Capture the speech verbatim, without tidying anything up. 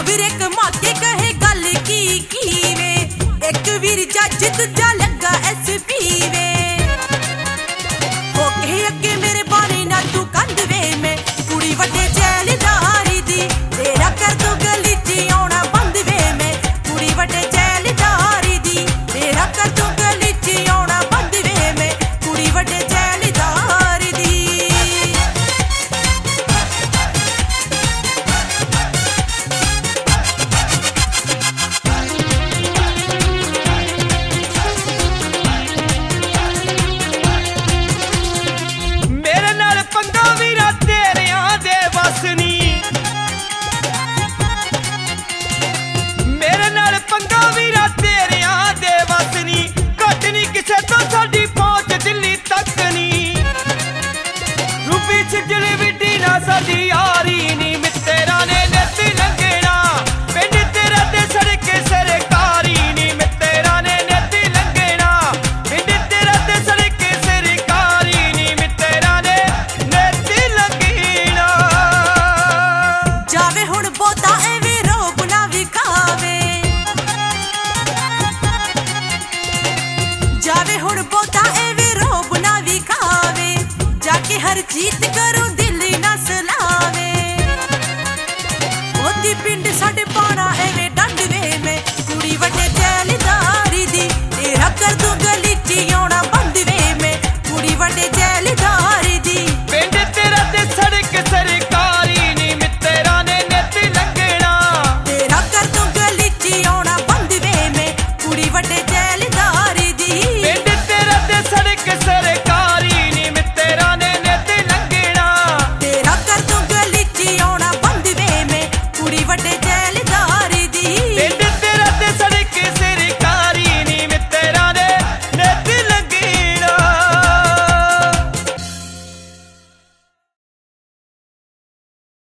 ਵੀਰੇ ਕਮਾ ਕੇ ਕਹੇ ਗੱਲ ਕੀ ਕੀ ਵੇ ਇੱਕ ਵੀਰ ਜੱਜ ਦੂਜਾ ਲੱਗਾ ਐਸ ਪੀ ਵੇ ਹੋ ਕੇ ਅੱਗੇ ਮੇਰੇ ਬਾਰੇ ਨਾ ਤੂੰ ਕੰਧ ਵੇ ਮੈਂ ਕੁੜੀ ਵੱਡੇ ਜੈਲਦਾਰੀ ਦੀ ਤੇਰਾ ਕਰ ਤੂੰ ਗਲੀ ਚ ਆਉਣਾ ਬੰਦ ਵੇ ਮੈਂ ਕੁੜੀ ਵੱਡੇ ਜੈਲਦਾਰੀ ਦੀ ਤੇਰਾ ਕਰ ਤੂੰ ਗਲੀ ਚ ਆਉਣਾ ਬੰਦ ਵੇ ਮੈਂ ਕੁੜੀ ਵੱਡੇ ਜੈਲਦਾਰੀ ਦੀ साडी यारी नी मित्तरा ने नित लंघना पिंड तेरा ते सड़के सरकारी नी मित्तरा ने नित लंघना पिंड तेरा ते सड़के सरकारी नी मित्तरा ने नित लंघना जावे हुण बोता एवे रोब ना विखावे जावे हुण बोता एवे रोब ना विखावे जाके हर जीत करूं दिल ना सलावे ओदी पिंड साडे